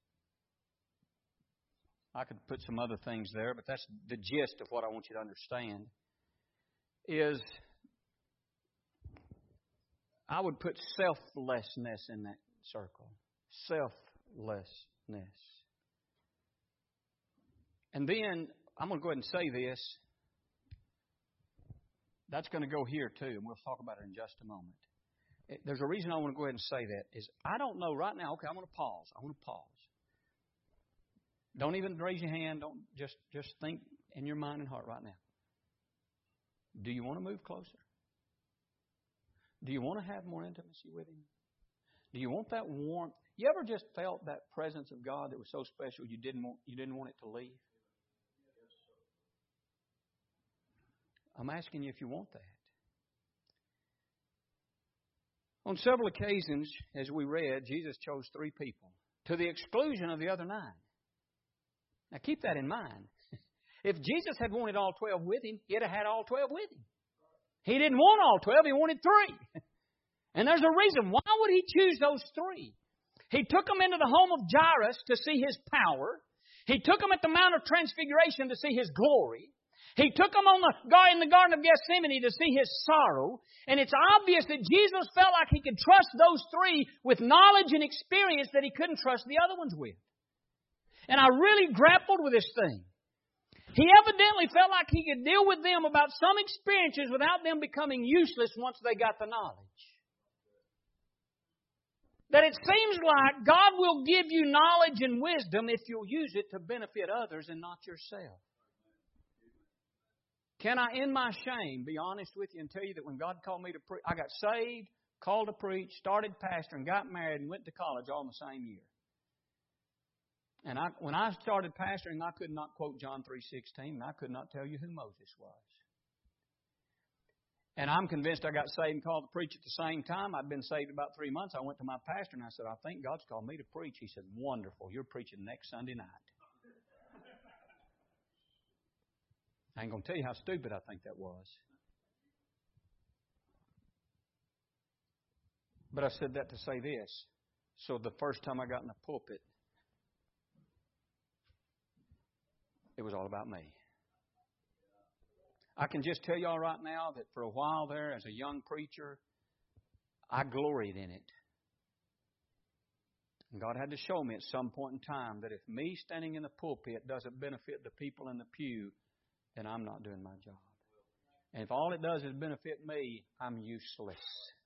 I could put some other things there, but that's the gist of what I want you to understand. Is I would put selflessness in that circle. Selflessness. And then, I'm going to go ahead and say this. That's going to go here too, and we'll talk about it in just a moment. There's a reason I want to go ahead and say that. Is I don't know right now, okay, I'm going to pause. I want to pause. Don't even raise your hand. Don't just, just think in your mind and heart right now. Do you want to move closer? Do you want to have more intimacy with Him? Do you want that warmth? You ever just felt that presence of God that was so special you didn't want, you didn't want it to leave? I'm asking you if you want that. On several occasions, as we read, Jesus chose three people to the exclusion of the other nine. Now keep that in mind. If Jesus had wanted all twelve with Him, He'd have had all twelve with Him. He didn't want all twelve, He wanted three. And there's a reason. Why would He choose those three? He took them into the home of Jairus to see His power. He took them at the Mount of Transfiguration to see His glory. He took them on the, in the Garden of Gethsemane to see His sorrow. And it's obvious that Jesus felt like He could trust those three with knowledge and experience that He couldn't trust the other ones with. And I really grappled with this thing. He evidently felt like He could deal with them about some experiences without them becoming useless once they got the knowledge. That it seems like God will give you knowledge and wisdom if you'll use it to benefit others and not yourself. Can I, in my shame, be honest with you and tell you that when God called me to preach, I got saved, called to preach, started pastoring, got married, and went to college all in the same year. And I, when I started pastoring, I could not quote John three sixteen, and I could not tell you who Moses was. And I'm convinced I got saved and called to preach at the same time. I'd been saved about three months. I went to my pastor and I said, I think God's called me to preach. He said, wonderful. You're preaching next Sunday night. I ain't going to tell you how stupid I think that was. But I said that to say this. So the first time I got in the pulpit, it was all about me. I can just tell y'all right now that for a while there, as a young preacher, I gloried in it. And God had to show me at some point in time that if me standing in the pulpit doesn't benefit the people in the pew, then I'm not doing my job. And if all it does is benefit me, I'm useless.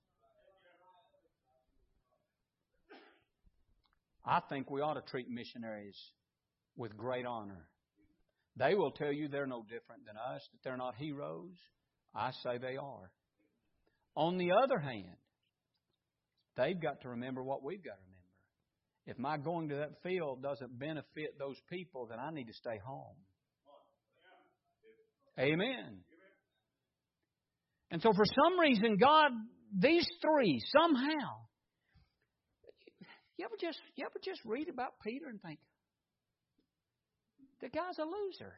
I think we ought to treat missionaries with great honor. They will tell you they're no different than us, that they're not heroes. I say they are. On the other hand, they've got to remember what we've got to remember. If my going to that field doesn't benefit those people, then I need to stay home. Amen. And so for some reason, God, these three, somehow, you ever just you ever just read about Peter and think, the guy's a loser.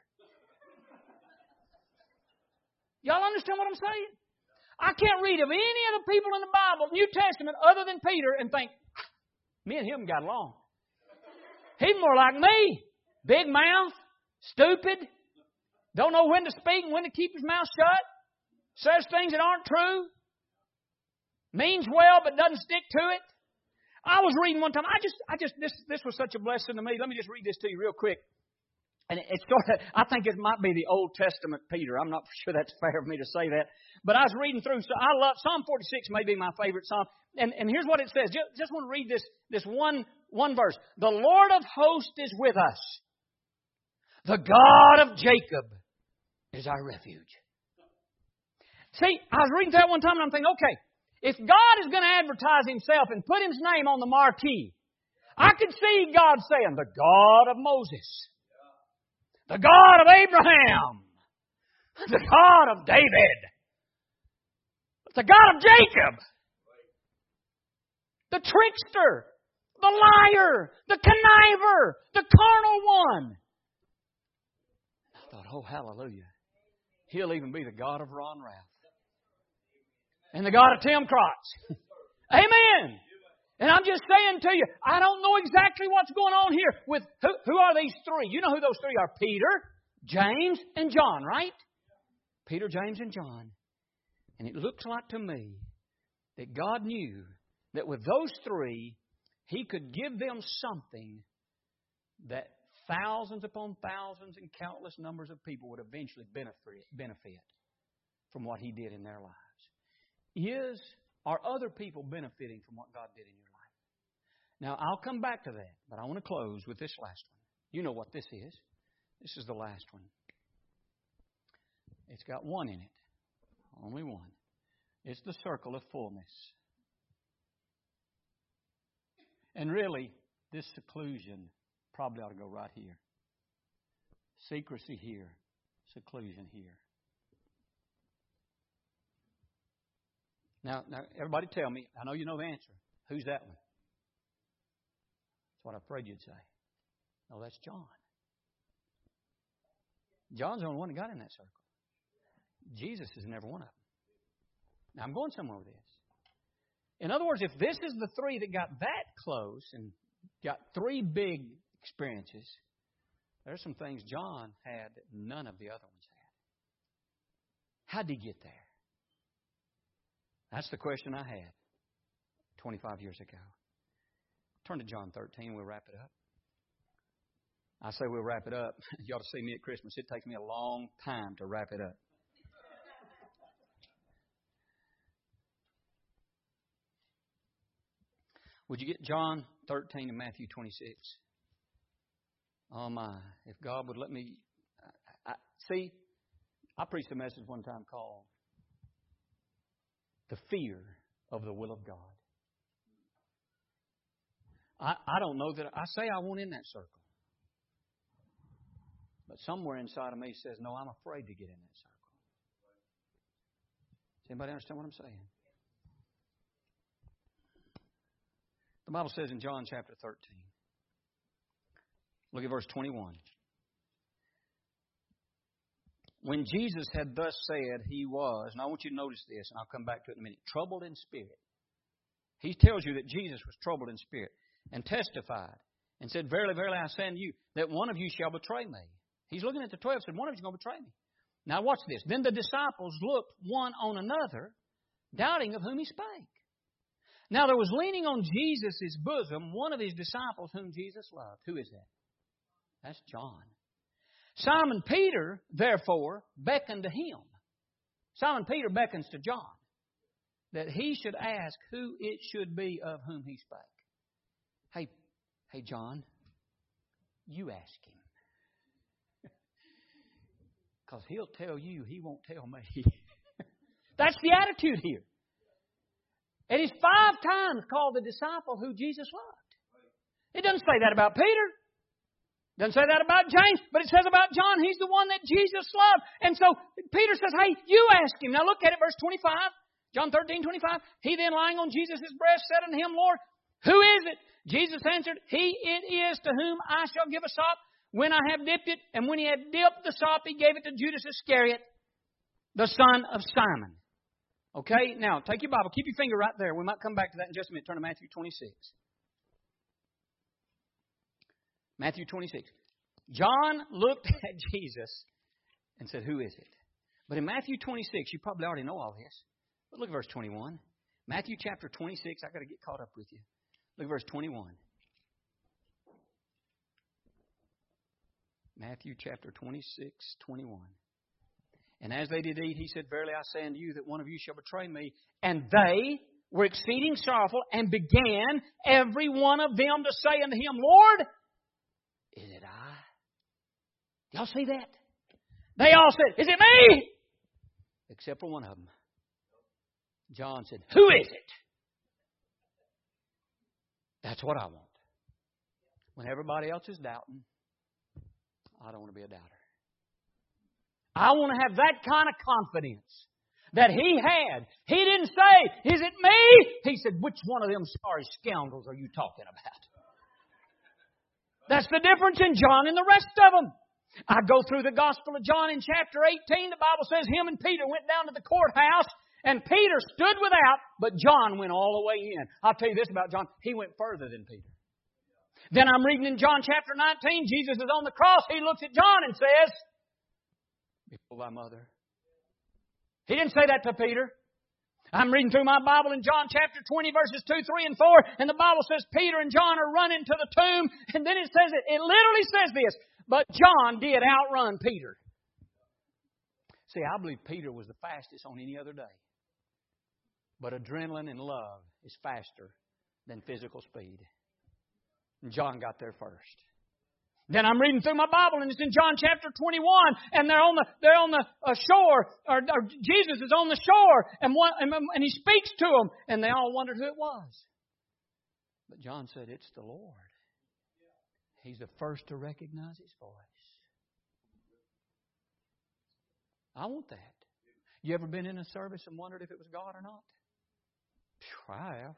Y'all understand what I'm saying? I can't read of any of the people in the Bible, New Testament, other than Peter, and think, me and him got along. He's more like me. Big mouth, stupid, don't know when to speak and when to keep his mouth shut, says things that aren't true, means well but doesn't stick to it. I was reading one time, I just, I just, this, this was such a blessing to me. Let me just read this to you real quick. And it's sort of, I think it might be the Old Testament Peter. I'm not sure that's fair of me to say that. But I was reading through, so I love, Psalm forty-six may be my favorite psalm. And, and here's what it says. Just, just want to read this, this one, one verse. The Lord of hosts is with us. The God of Jacob is our refuge. See, I was reading that one time and I'm thinking, okay, if God is going to advertise Himself and put His name on the marquee, I could see God saying, the God of Moses, the God of Abraham, The God of David. The God of Jacob. The trickster. The liar. The conniver. The carnal one. I thought, oh, hallelujah. He'll even be the God of Ron Ralph. And the God of Tim Crotts. Amen. And I'm just saying to you, I don't know exactly what's going on here with who, who are these three? You know who those three are. Peter, James, and John, right? Peter, James, and John. And it looks like to me that God knew that with those three, He could give them something that thousands upon thousands and countless numbers of people would eventually benefit, benefit from what He did in their lives. Is, are other people benefiting from what God did in your life? Now, I'll come back to that, but I want to close with this last one. You know what this is. This is the last one. It's got one in it. Only one. It's the circle of fullness. And really, this seclusion probably ought to go right here. Secrecy here. Seclusion here. Now, now, everybody tell me, I know you know the answer. Who's that one? That's what I'm afraid you'd say. No, that's John. John's the only one that got in that circle. Jesus is never one of them. Now, I'm going somewhere with this. In other words, if this is the three that got that close and got three big experiences, there's some things John had that none of the other ones had. How did he get there? That's the question I had twenty-five years ago. Turn to John thirteen. We'll wrap it up. I say we'll wrap it up. You ought to see me at Christmas. It takes me a long time to wrap it up. Would you get John thirteen and Matthew twenty-six? Oh my, if God would let me. I, I, see, I preached a message one time called The Fear of the Will of God. I, I don't know that, I say I want in that circle. But somewhere inside of me says, no, I'm afraid to get in that circle. Does anybody understand what I'm saying? The Bible says in John chapter thirteen, look at verse twenty-one. When Jesus had thus said, He was, and I want you to notice this, and I'll come back to it in a minute, troubled in spirit. He tells you that Jesus was troubled in spirit and testified and said, Verily, verily, I say unto you, that one of you shall betray me. He's looking at the twelve and said, one of you is going to betray me. Now watch this. Then the disciples looked one on another, doubting of whom He spake. Now there was leaning on Jesus' bosom one of His disciples whom Jesus loved. Who is that? That's John. Simon Peter, therefore, beckoned to him. Simon Peter beckons to John that he should ask who it should be of whom he spake. Hey, hey, John, you ask him. Because he'll tell you, he won't tell me. That's the attitude here. And he's five times called the disciple who Jesus loved. It doesn't say that about Peter. Doesn't say that about James, but it says about John, he's the one that Jesus loved. And so Peter says, hey, you ask him. Now look at it, verse twenty-five. John thirteen, twenty-five. He then lying on Jesus' breast said unto him, Lord, who is it? Jesus answered, He it is to whom I shall give a sop when I have dipped it. And when he had dipped the sop, he gave it to Judas Iscariot, the son of Simon. Okay, now take your Bible. Keep your finger right there. We might come back to that in just a minute. Turn to Matthew twenty-six. Matthew twenty-six. John looked at Jesus and said, who is it? But in Matthew twenty-six, you probably already know all this. But look at verse twenty-one. Matthew chapter twenty-six. I've got to get caught up with you. Look at verse twenty-one. Matthew chapter twenty-six, twenty-one. And as they did eat, he said, Verily I say unto you that one of you shall betray me. And they were exceeding sorrowful and began every one of them to say unto him, Lord, is it I? Y'all see that? They all said, is it me? Except for one of them. John said, who is it? That's what I want. When everybody else is doubting, I don't want to be a doubter. I want to have that kind of confidence that he had. He didn't say, is it me? He said, which one of them sorry scoundrels are you talking about? That's the difference in John and the rest of them. I go through the Gospel of John in chapter eighteen. The Bible says him and Peter went down to the courthouse, and Peter stood without, but John went all the way in. I'll tell you this about John. He went further than Peter. Then I'm reading in John chapter nineteen. Jesus is on the cross. He looks at John and says, "Behold thy mother." He didn't say that to Peter. I'm reading through my Bible in John chapter twenty, verses two, three, and four, and the Bible says Peter and John are running to the tomb, and then it says, it, it literally says this, but John did outrun Peter. See, I believe Peter was the fastest on any other day. But adrenaline and love is faster than physical speed. And John got there first. Then I'm reading through my Bible, and it's in John chapter twenty-one, and they're on the they're on the uh, shore, or, or Jesus is on the shore, and one and, and he speaks to them, and they all wondered who it was. But John said, "It's the Lord." He's the first to recognize His voice. I want that. You ever been in a service and wondered if it was God or not? Phew, I have.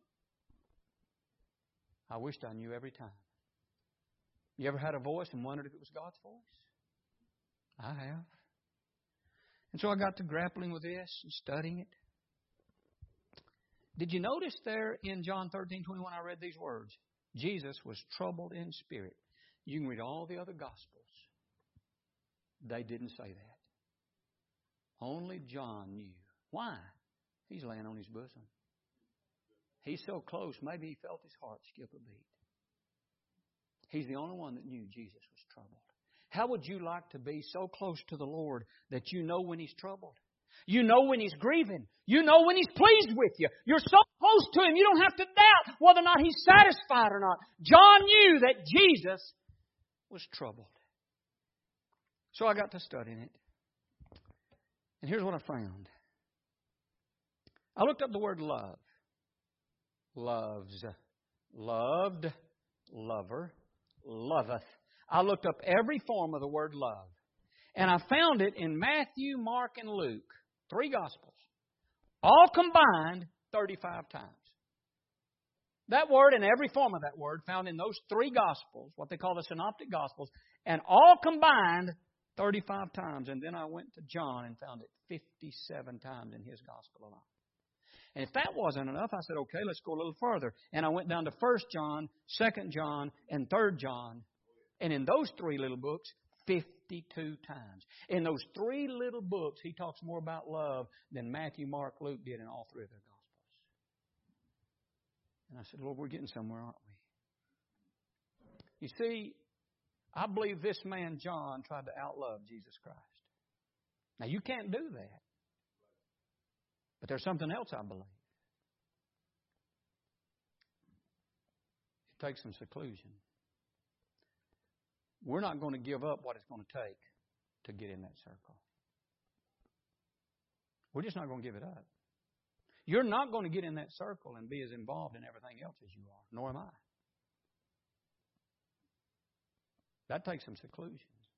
I wished I knew every time. You ever had a voice and wondered if it was God's voice? I have. And so I got to grappling with this and studying it. Did you notice there in John thirteen twenty-one, I read these words? Jesus was troubled in spirit. You can read all the other Gospels. They didn't say that. Only John knew. Why? He's laying on his bosom. He's so close, maybe he felt his heart skip a beat. He's the only one that knew Jesus was troubled. How would you like to be so close to the Lord that you know when He's troubled? You know when He's grieving. You know when He's pleased with you. You're so close to Him, you don't have to doubt whether or not He's satisfied or not. John knew that Jesus was troubled. So I got to studying it. And here's what I found. I looked up the word love. Loves. Loved. Lover. Loveth. I looked up every form of the word love. And I found it in Matthew, Mark, and Luke. Three Gospels. All combined thirty-five times. That word and every form of that word found in those three Gospels, what they call the Synoptic Gospels, and all combined thirty-five times. And then I went to John and found it fifty-seven times in his Gospel alone. And if that wasn't enough, I said, okay, let's go a little further. And I went down to First John, Second John, and Third John. And in those three little books, fifty-two times. In those three little books, he talks more about love than Matthew, Mark, Luke did in all three of their Gospels. And I said, Lord, we're getting somewhere, aren't we? You see, I believe this man, John, tried to outlove Jesus Christ. Now, you can't do that. But there's something else I believe. It takes some seclusion. We're not going to give up what it's going to take to get in that circle. We're just not going to give it up. You're not going to get in that circle and be as involved in everything else as you are, nor am I. That takes some seclusion.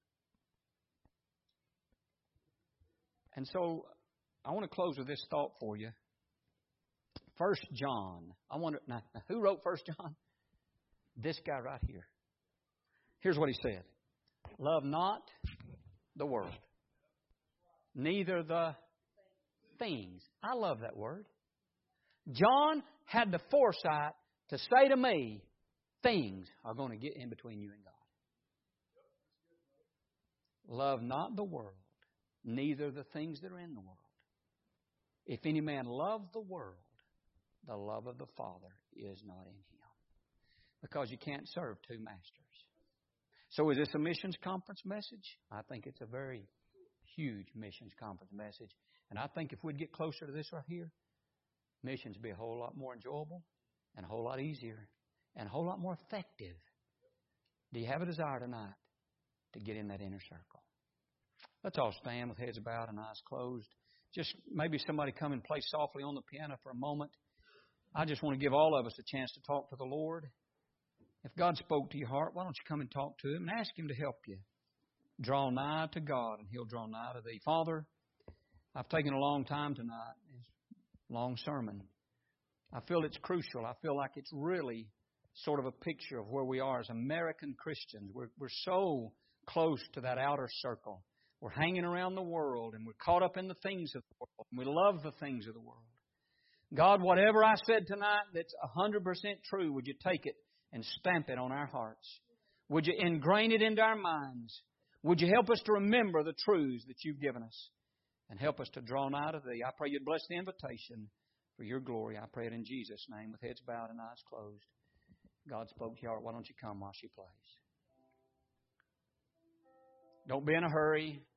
And so I want to close with this thought for you. First John. I wonder, now, who wrote First John? This guy right here. Here's what he said. Love not the world, neither the things. I love that word. John had the foresight to say to me, things are going to get in between you and God. Love not the world, neither the things that are in the world. If any man love the world, the love of the Father is not in him. Because you can't serve two masters. So is this a missions conference message? I think it's a very huge missions conference message. And I think if we'd get closer to this right here, missions would be a whole lot more enjoyable and a whole lot easier and a whole lot more effective. Do you have a desire tonight to get in that inner circle? Let's all stand with heads bowed and eyes closed. Just maybe somebody come and play softly on the piano for a moment. I just want to give all of us a chance to talk to the Lord. If God spoke to your heart, why don't you come and talk to Him and ask Him to help you? Draw nigh to God, and He'll draw nigh to thee. Father, I've taken a long time tonight. It's a long sermon. I feel it's crucial. I feel like it's really sort of a picture of where we are as American Christians. We're, we're so close to that outer circle. We're hanging around the world, and we're caught up in the things of the world, and we love the things of the world. God, whatever I said tonight that's one hundred percent true, would you take it and stamp it on our hearts? Would you ingrain it into our minds? Would you help us to remember the truths that you've given us and help us to draw nigh to Thee? I pray You'd bless the invitation for Your glory. I pray it in Jesus' name with heads bowed and eyes closed. God spoke to your heart. Why don't you come while she plays? Don't be in a hurry.